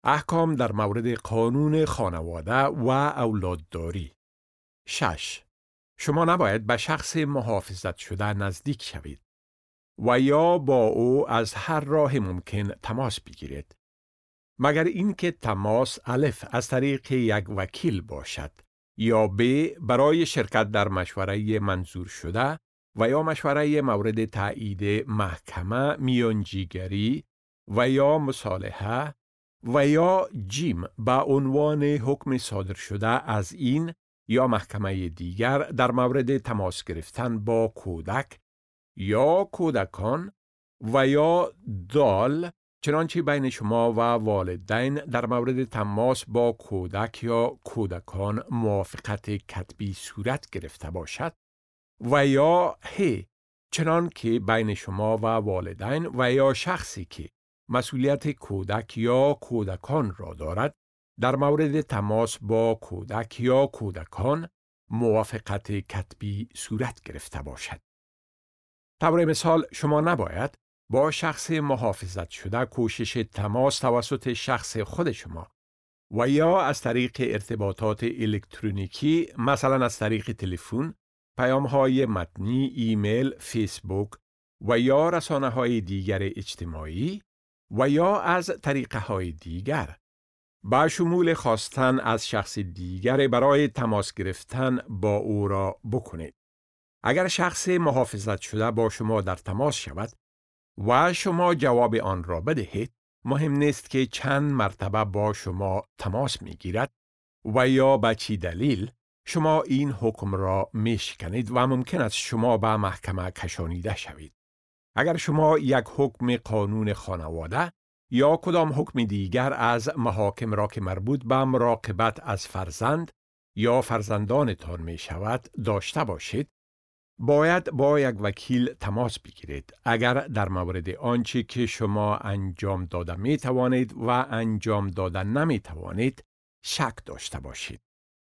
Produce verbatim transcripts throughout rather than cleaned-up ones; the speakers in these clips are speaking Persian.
احکام در مورد قانون خانواده و اولادداری. شش. شما نباید به شخص محافظت شده نزدیک شوید و یا با او از هر راه ممکن تماس بگیرید. مگر اینکه تماس الف از طریق یک وکیل باشد یا ب برای شرکت در مشوره منظور شده و یا مشوره مورد تایید محکمه میانجیگری و یا مصالحه و یا جیم به عنوان حکم صادر شده از این یا محکمه دیگر در مورد تماس گرفتن با کودک یا کودکان و یا دال، چنانچه بین شما و والدین در مورد تماس با کودک یا کودکان موافقت کتبی صورت گرفته باشد و یا ه، چنانکه بین شما و والدین و یا شخصی که مسئولیت کودک یا کودکان را دارد در مورد تماس با کودک یا کودکان موافقت کتبی صورت گرفته باشد. طور مثال شما نباید با شخص محافظت شده کوشش تماس توسط شخص خود شما و یا از طریق ارتباطات الکترونیکی، مثلا از طریق تلفن، پیام‌های متنی، ایمیل، فیسبوک و یا رسانه‌های دیگر اجتماعی و یا از طریقه‌های دیگر با شمول خواستن از شخص دیگر برای تماس گرفتن با او را بکنید. اگر شخص محافظت شده با شما در تماس شود و شما جواب آن را بدهید، مهم نیست که چند مرتبه با شما تماس می گیرد و یا به چی دلیل، شما این حکم را می شکنید و ممکن است شما به محکمه کشانیده شوید. اگر شما یک حکم قانون خانواده یا کدام حکم دیگر از محاکم را که مربوط به مراقبت از فرزند یا فرزندانتان می شود داشته باشید، باید با یک وکیل تماس بگیرید اگر در مورد آنچه که شما انجام داده می توانید و انجام داده نمی توانید شک داشته باشید.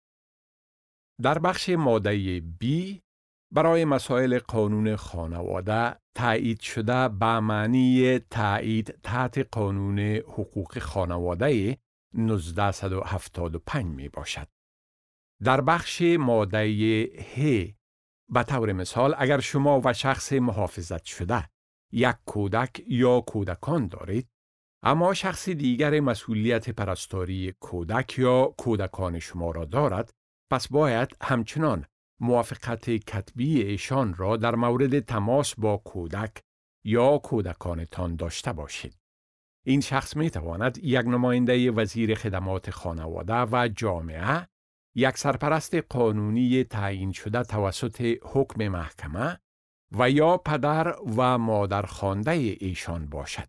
در بخش ماده بی برای مسائل قانون خانواده تایید شده به معنی تایید تحت قانون حقوق خانواده نوزده هفتاد و پنج می باشد. در بخش ماده ه به طور مثال اگر شما و شخص محافظت شده یک کودک یا کودکان دارید، اما شخص دیگر مسئولیت پرستاری کودک یا کودکان شما را دارد، پس باید همچنان موافقت کتبی ایشان را در مورد تماس با کودک یا کودکانتان داشته باشید. این شخص می تواند یک نماینده وزیر خدمات خانواده و جامعه، یک سرپرست قانونی تعیین شده توسط حکم محکمه و یا پدر و مادر خوانده ایشان باشد.